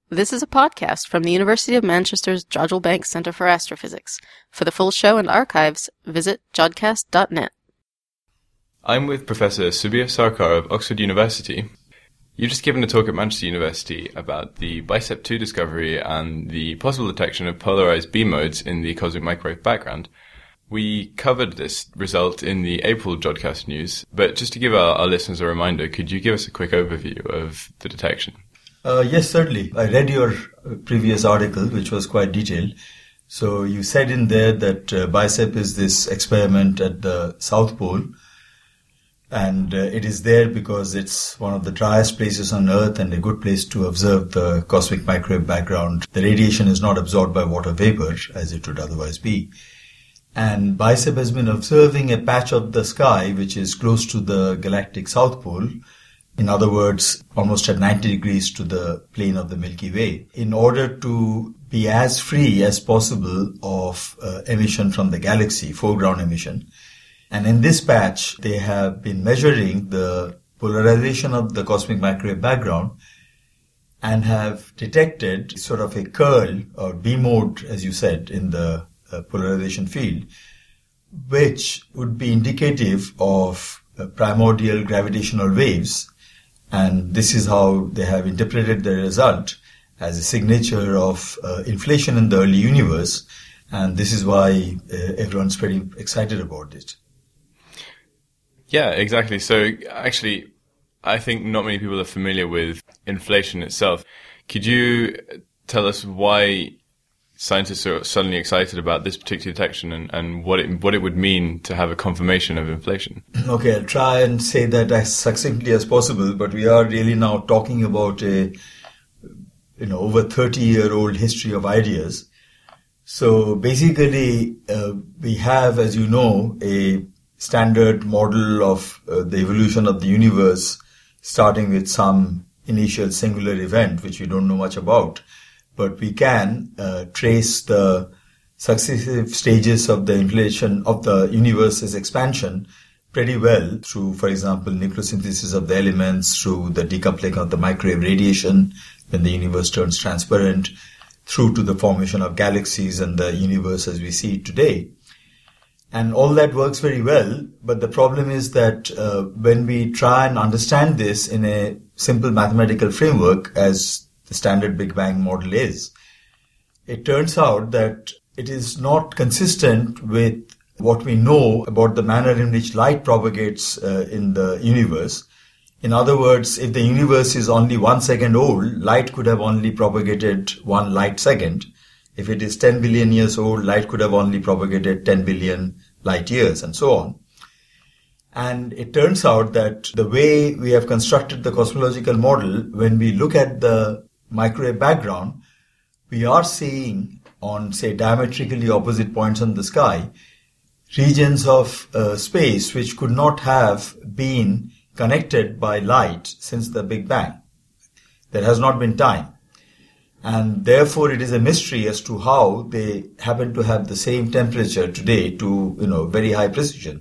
This is a podcast from the University of Manchester's Jodrell Bank Centre for Astrophysics. For the full show and archives, visit jodcast.net. I'm with Professor Subir Sarkar of Oxford University. You've just given a talk at Manchester University about the BICEP2 discovery and the possible detection of polarized B modes in the cosmic microwave background. We covered this result in the April Jodcast news, but just to give our listeners a reminder, could you give us a quick overview of the detection? Yes, certainly. I read your previous article, which was quite detailed. So you said in there that BICEP is this experiment at the South Pole, and it is there because it's one of the driest places on Earth and a good place to observe the cosmic microwave background. The radiation is not absorbed by water vapor, as it would otherwise be. And BICEP has been observing a patch of the sky which is close to the galactic South Pole. In other words, almost at 90 degrees to the plane of the Milky Way, in order to be as free as possible of emission from the galaxy, foreground emission. And in this patch, they have been measuring the polarization of the cosmic microwave background and have detected sort of a curl or B mode, as you said, in the polarization field, which would be indicative of primordial gravitational waves. And this is how they have interpreted the result as a signature of inflation in the early universe. And this is why everyone's pretty excited about it. Yeah, exactly. So actually, I think not many people are familiar with inflation itself. Could you tell us why scientists are suddenly excited about this particular detection and what it would mean to have a confirmation of inflation? Okay, I'll try and say that as succinctly as possible, but we are really now talking about a over 30-year-old history of ideas. So basically, we have, as you know, a standard model of the evolution of the universe, starting with some initial singular event, which we don't know much about. But we can trace the successive stages of the inflation of the universe's expansion pretty well through, for example, nucleosynthesis of the elements, through the decoupling of the microwave radiation when the universe turns transparent, through to the formation of galaxies and the universe as we see it today. And all that works very well, but the problem is that when we try and understand this in a simple mathematical framework, as the standard Big Bang model is, it turns out that it is not consistent with what we know about the manner in which light propagates in the universe. In other words, if the universe is only 1 second old, light could have only propagated 1 light second. If it is 10 billion years old, light could have only propagated 10 billion light years, and so on. And it turns out that the way we have constructed the cosmological model, when we look at the microwave background, we are seeing on, say, diametrically opposite points on the sky, regions of space which could not have been connected by light since the Big Bang. There has not been time. And therefore it is a mystery as to how they happen to have the same temperature today to, very high precision.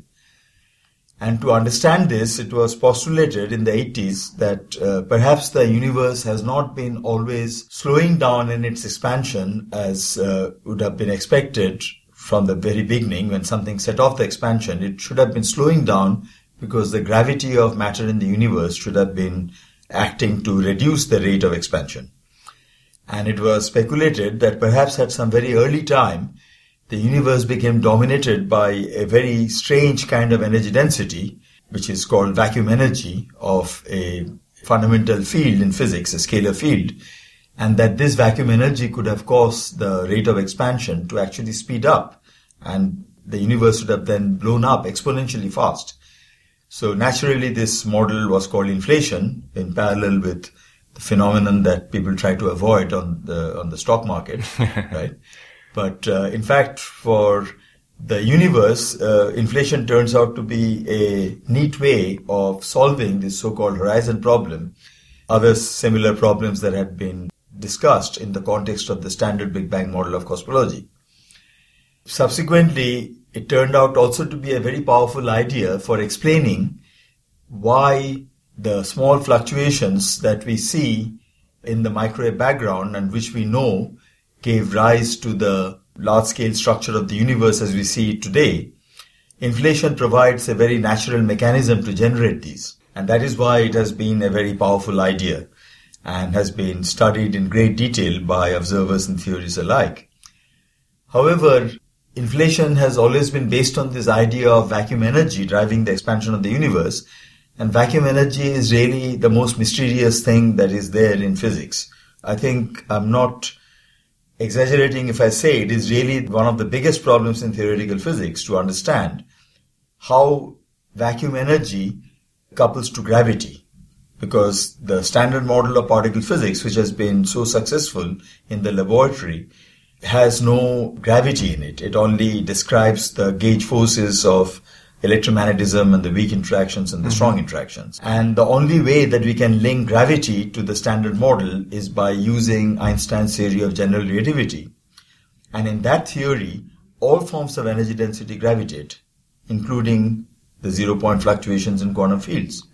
And to understand this, it was postulated in the 80s that perhaps the universe has not been always slowing down in its expansion as would have been expected from the very beginning. When something set off the expansion, it should have been slowing down because the gravity of matter in the universe should have been acting to reduce the rate of expansion. And it was speculated that perhaps at some very early time, the universe became dominated by a very strange kind of energy density, which is called vacuum energy of a fundamental field in physics, a scalar field, and that this vacuum energy could have caused the rate of expansion to actually speed up, and the universe would have then blown up exponentially fast. So naturally, this model was called inflation, in parallel with the phenomenon that people try to avoid on the stock market, right? But in fact, for the universe, inflation turns out to be a neat way of solving this so-called horizon problem, other similar problems that had been discussed in the context of the standard Big Bang model of cosmology. Subsequently, it turned out also to be a very powerful idea for explaining why the small fluctuations that we see in the microwave background, and which we know gave rise to the large-scale structure of the universe as we see it today, inflation provides a very natural mechanism to generate these. And that is why it has been a very powerful idea and has been studied in great detail by observers and theorists alike. However, inflation has always been based on this idea of vacuum energy driving the expansion of the universe. And vacuum energy is really the most mysterious thing that is there in physics. I think I'm not exaggerating if I say it is really one of the biggest problems in theoretical physics to understand how vacuum energy couples to gravity. Because the standard model of particle physics, which has been so successful in the laboratory, has no gravity in it. It only describes the gauge forces of electromagnetism and the weak interactions and the strong interactions. And the only way that we can link gravity to the standard model is by using Einstein's theory of general relativity. And in that theory, all forms of energy density gravitate, including the zero-point fluctuations in quantum fields.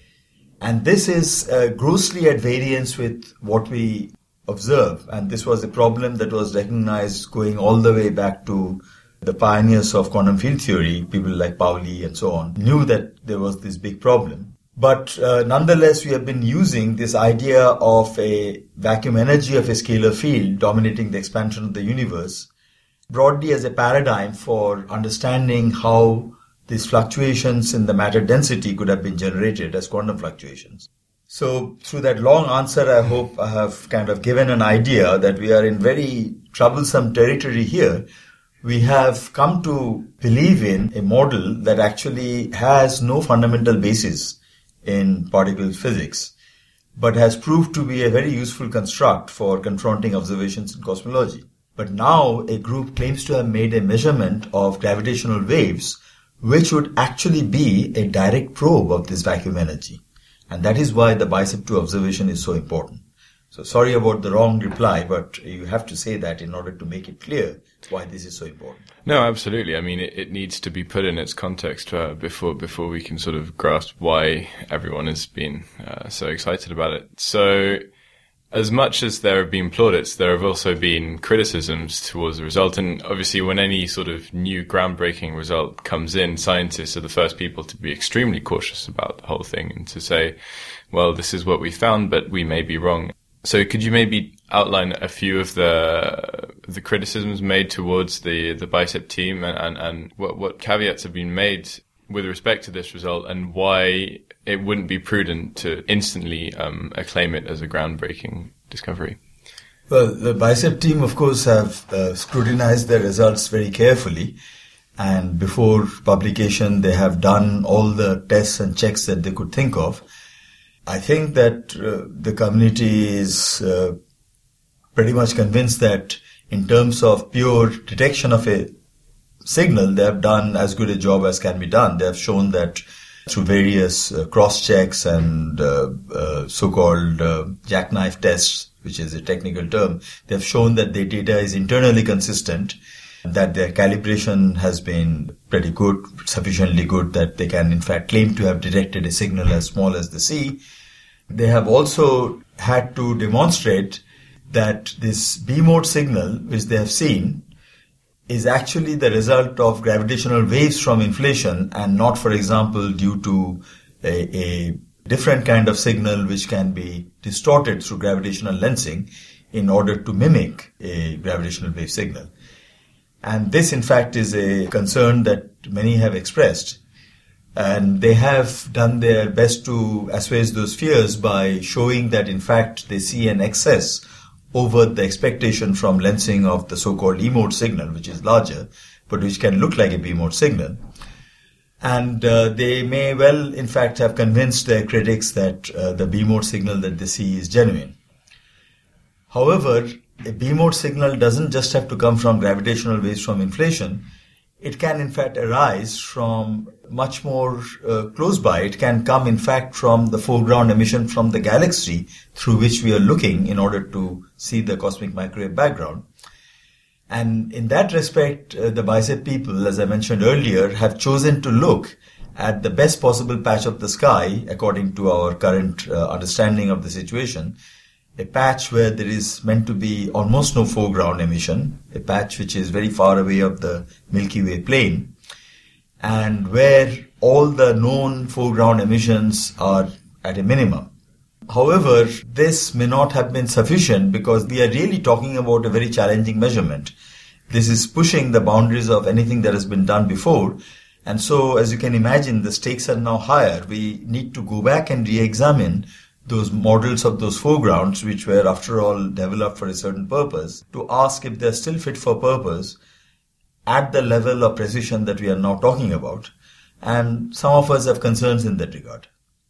And this is grossly at variance with what we observe. And this was a problem that was recognized going all the way back to the pioneers of quantum field theory, people like Pauli and so on, knew that there was this big problem. But nonetheless, we have been using this idea of a vacuum energy of a scalar field dominating the expansion of the universe broadly as a paradigm for understanding how these fluctuations in the matter density could have been generated as quantum fluctuations. So through that long answer, I hope I have kind of given an idea that we are in very troublesome territory here. We have come to believe in a model that actually has no fundamental basis in particle physics, but has proved to be a very useful construct for confronting observations in cosmology. But now a group claims to have made a measurement of gravitational waves, which would actually be a direct probe of this vacuum energy. And that is why the BICEP2 observation is so important. So sorry about the wrong reply, but you have to say that in order to make it clear why this is so important. No, absolutely. I mean, it needs to be put in its context before we can sort of grasp why everyone has been so excited about it. So as much as there have been plaudits, there have also been criticisms towards the result. And obviously, when any sort of new groundbreaking result comes in, scientists are the first people to be extremely cautious about the whole thing and to say, well, this is what we found, but we may be wrong. So could you maybe outline a few of the criticisms made towards the BICEP team and what caveats have been made with respect to this result and why it wouldn't be prudent to instantly acclaim it as a groundbreaking discovery? Well, the BICEP team, of course, have scrutinized the results very carefully. And before publication, they have done all the tests and checks that they could think of. I think that the community is pretty much convinced that in terms of pure detection of a signal, they have done as good a job as can be done. They have shown that through various cross-checks and so-called jackknife tests, which is a technical term, they have shown that their data is internally consistent, that their calibration has been pretty good, sufficiently good that they can in fact claim to have detected a signal as small as the C. They have also had to demonstrate that this B-mode signal, which they have seen, is actually the result of gravitational waves from inflation and not, for example, due to a different kind of signal which can be distorted through gravitational lensing in order to mimic a gravitational wave signal. And this, in fact, is a concern that many have expressed. And they have done their best to assuage those fears by showing that, in fact, they see an excess over the expectation from lensing of the so-called E-mode signal, which is larger, but which can look like a B-mode signal. And they may well, in fact, have convinced their critics that the B-mode signal that they see is genuine. However, a B-mode signal doesn't just have to come from gravitational waves from inflation. It can, in fact, arise from much more close by. It can come, in fact, from the foreground emission from the galaxy through which we are looking in order to see the cosmic microwave background. And in that respect, the BICEP people, as I mentioned earlier, have chosen to look at the best possible patch of the sky, according to our current understanding of the situation, a patch where there is meant to be almost no foreground emission, a patch which is very far away of the Milky Way plane, and where all the known foreground emissions are at a minimum. However, this may not have been sufficient because we are really talking about a very challenging measurement. This is pushing the boundaries of anything that has been done before. And so, as you can imagine, the stakes are now higher. We need to go back and re-examine those models of those foregrounds, which were, after all, developed for a certain purpose, to ask if they're still fit for purpose at the level of precision that we are now talking about. And some of us have concerns in that regard.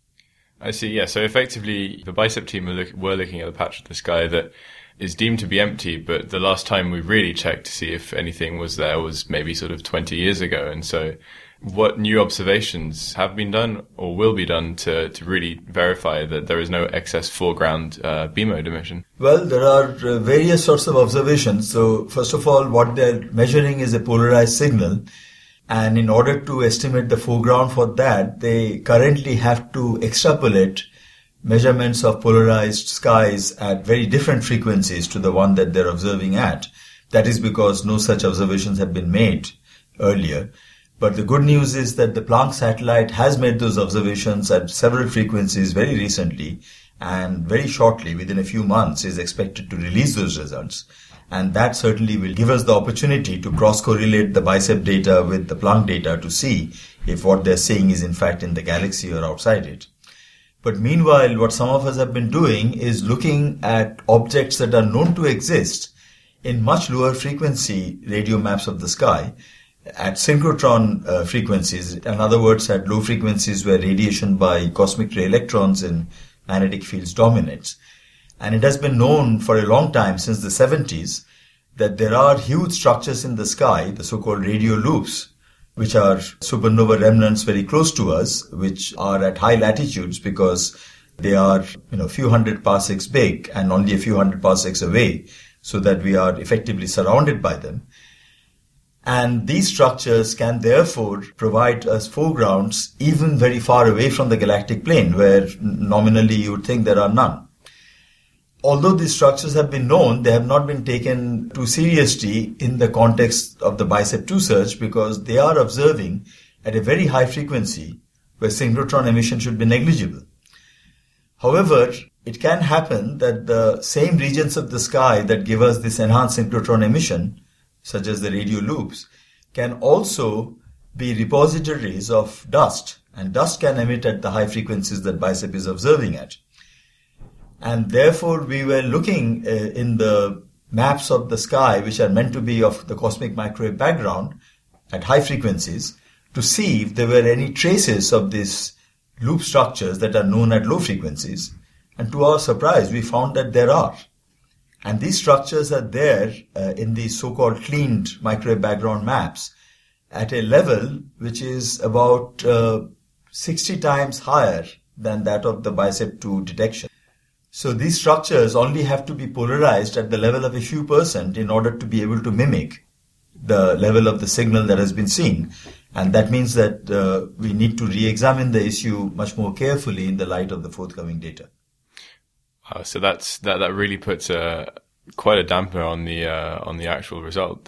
I see, yeah. So effectively, the BICEP team were looking at a patch of the sky that is deemed to be empty, but the last time we really checked to see if anything was there was maybe sort of 20 years ago. And so what new observations have been done or will be done to really verify that there is no excess foreground B-mode emission? Well, there are various sorts of observations. So first of all, what they're measuring is a polarized signal. And in order to estimate the foreground for that, they currently have to extrapolate measurements of polarized skies at very different frequencies to the one that they're observing at. That is because no such observations have been made earlier. But the good news is that the Planck satellite has made those observations at several frequencies very recently, and very shortly, within a few months, is expected to release those results. And that certainly will give us the opportunity to cross-correlate the BICEP data with the Planck data to see if what they're saying is in fact in the galaxy or outside it. But meanwhile, what some of us have been doing is looking at objects that are known to exist in much lower frequency radio maps of the sky at synchrotron frequencies. In other words, at low frequencies where radiation by cosmic ray electrons in magnetic fields dominates. And it has been known for a long time, since the 70s, that there are huge structures in the sky, the so-called radio loops, which are supernova remnants very close to us, which are at high latitudes because they are, a few hundred parsecs big and only a few hundred parsecs away, so that we are effectively surrounded by them. And these structures can therefore provide us foregrounds even very far away from the galactic plane, where nominally you would think there are none. Although these structures have been known, they have not been taken too seriously in the context of the BICEP2 search because they are observing at a very high frequency where synchrotron emission should be negligible. However, it can happen that the same regions of the sky that give us this enhanced synchrotron emission, such as the radio loops, can also be repositories of dust, and dust can emit at the high frequencies that BICEP is observing at. And therefore, we were looking in the maps of the sky, which are meant to be of the cosmic microwave background at high frequencies, to see if there were any traces of these loop structures that are known at low frequencies. And to our surprise, we found that there are. And these structures are there in these so-called cleaned microwave background maps at a level which is about 60 times higher than that of the BICEP2 detection. So these structures only have to be polarized at the level of a few percent in order to be able to mimic the level of the signal that has been seen. And that means that we need to re-examine the issue much more carefully in the light of the forthcoming data. So that really puts quite a damper on the actual result.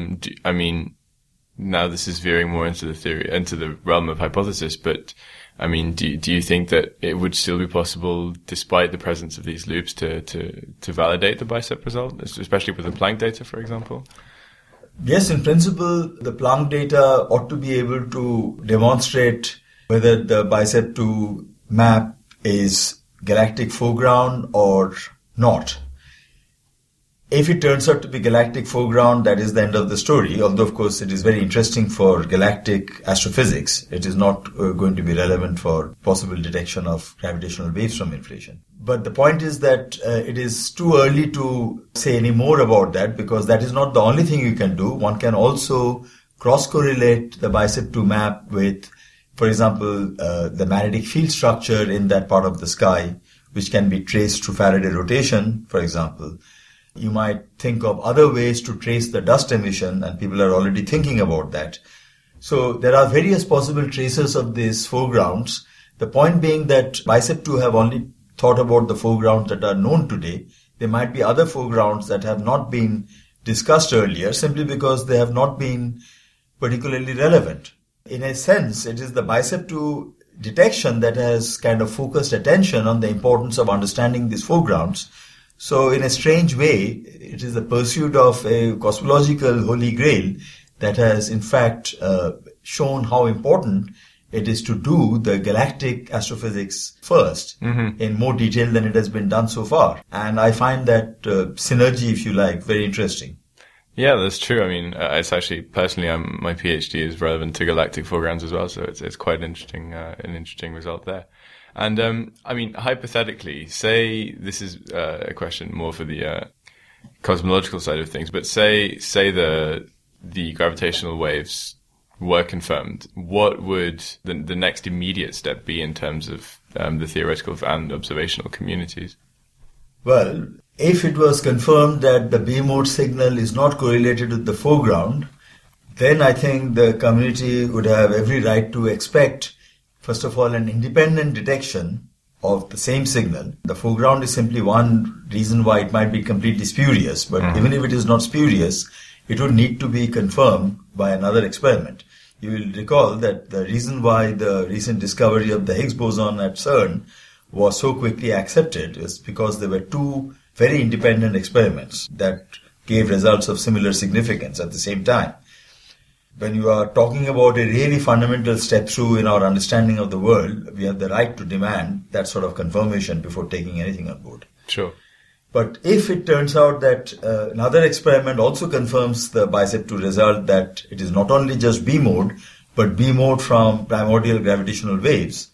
Now this is veering more into the theory, into the realm of hypothesis, but do you think that it would still be possible, despite the presence of these loops, to validate the BICEP result, especially with the Planck data, for example? Yes, in principle, the Planck data ought to be able to demonstrate whether the BICEP2 map is galactic foreground or not. If it turns out to be galactic foreground, that is the end of the story, although of course it is very interesting for galactic astrophysics. It is not going to be relevant for possible detection of gravitational waves from inflation. But the point is that it is too early to say any more about that, because that is not the only thing you can do. One can also cross-correlate the BICEP2 map with, for example, the magnetic field structure in that part of the sky, which can be traced through Faraday rotation, for example. You might think of other ways to trace the dust emission, and people are already thinking about that. So there are various possible traces of these foregrounds. The point being that BICEP2 have only thought about the foregrounds that are known today, there might be other foregrounds that have not been discussed earlier simply because they have not been particularly relevant. In a sense, it is the BICEP2 detection that has kind of focused attention on the importance of understanding these foregrounds. So in a strange way, it is the pursuit of a cosmological holy grail that has in fact shown how important it is to do the galactic astrophysics first in more detail than it has been done so far. And I find that synergy, if you like, very interesting. Yeah, that's true. I mean, it's actually, personally, my PhD is relevant to galactic foregrounds as well, so it's quite interesting, an interesting result there. And, I mean, hypothetically, say this is a question more for the cosmological side of things, but say the gravitational waves were confirmed, what would the next immediate step be in terms of the theoretical and observational communities? Well, if it was confirmed that the B-mode signal is not correlated with the foreground, then I think the community would have every right to expect, first of all, an independent detection of the same signal. The foreground is simply one reason why it might be completely spurious, but even if it is not spurious, it would need to be confirmed by another experiment. You will recall that the reason why the recent discovery of the Higgs boson at CERN was so quickly accepted is because there were two very independent experiments that gave results of similar significance at the same time. When you are talking about a really fundamental step through in our understanding of the world, we have the right to demand that sort of confirmation before taking anything on board. Sure. But if it turns out that another experiment also confirms the BICEP2 result, that it is not only just B mode, but B mode from primordial gravitational waves,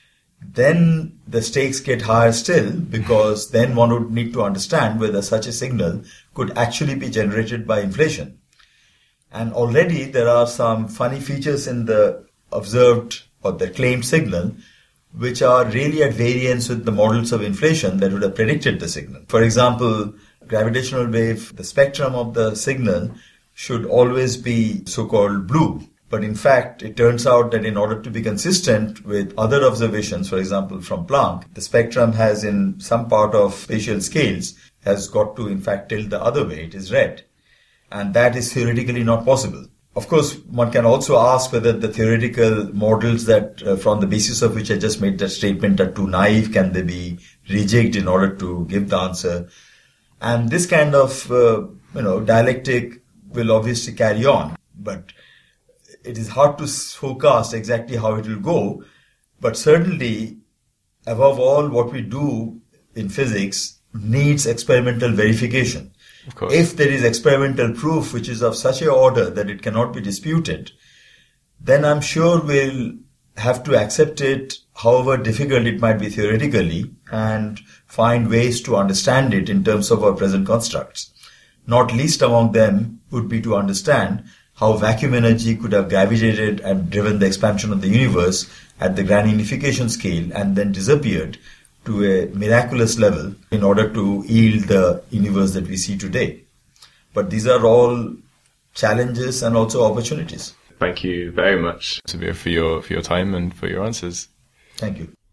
then the stakes get higher still, because then one would need to understand whether such a signal could actually be generated by inflation. And already there are some funny features in the observed or the claimed signal which are really at variance with the models of inflation that would have predicted the signal. For example, gravitational wave, the spectrum of the signal should always be so-called blue. But in fact, it turns out that in order to be consistent with other observations, for example, from Planck, the spectrum has in some part of spatial scales has got to in fact tilt the other way. It is red. And that is theoretically not possible. Of course, one can also ask whether the theoretical models that from the basis of which I just made that statement are too naive. Can they be rejigged in order to give the answer? And this kind of dialectic will obviously carry on. But it is hard to forecast exactly how it will go. But certainly, above all, what we do in physics needs experimental verification. Of course. If there is experimental proof which is of such a order that it cannot be disputed, then I'm sure we'll have to accept it, however difficult it might be theoretically, and find ways to understand it in terms of our present constructs. Not least among them would be to understand how vacuum energy could have gravitated and driven the expansion of the universe at the grand unification scale and then disappeared to a miraculous level in order to yield the universe that we see today. But these are all challenges and also opportunities. Thank you very much, Subir, for your time and for your answers. Thank you.